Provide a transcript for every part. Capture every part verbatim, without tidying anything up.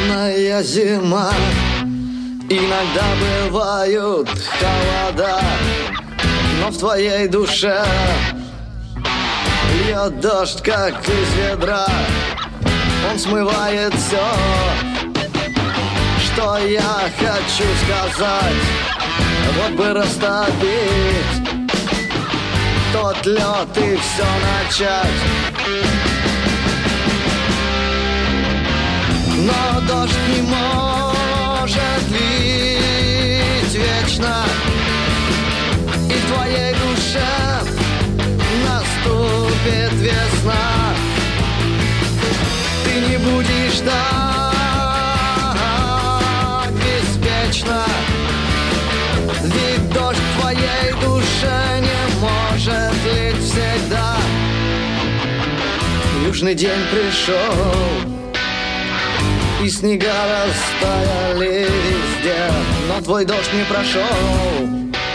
Холодная зима, иногда бывают холода, но в твоей душе льет дождь, как из ведра. Он смывает все, что я хочу сказать. Вот бы растопить тот лед и все начать. Но дождь не может лить вечно, и в твоей душе наступит весна. Ты не будешь так беспечно, ведь дождь в твоей душе не может лить всегда. Южный день пришел, и снега растаяли везде, но твой дождь не прошел.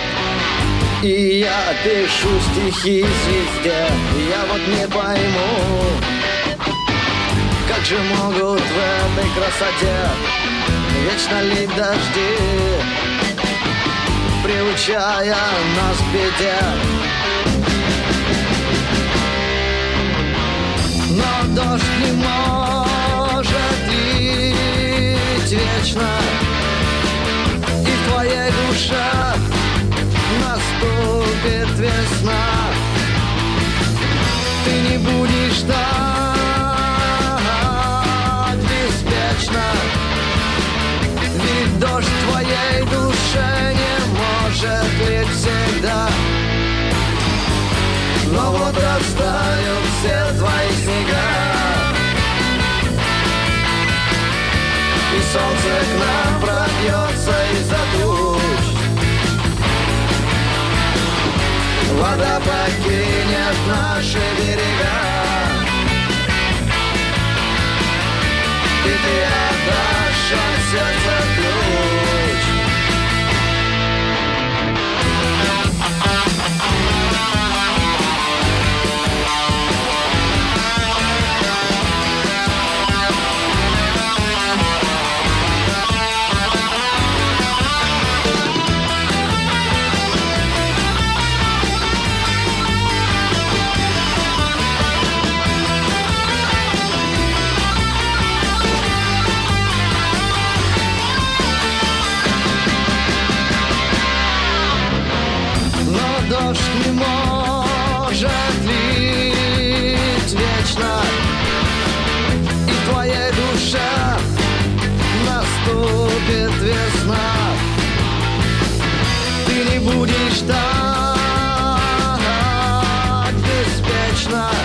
И я пишу стихи звезде. Я вот не пойму, как же могут в этой красоте вечно лить дожди, приучая нас к беде. Но дождь не может лить вечно, и в твоей душе наступит весна. Ты не будешь так беспечно, ведь дождь в твоей душе не может лить всегда. Но вот растают все твои снега, и солнце к нам пробьется из-за туч. Вода покинет наши берега, и ты отдашь от сердца ключ. Дождь не может лить вечно, и в твоей душе наступит весна. Ты не будешь так беспечно,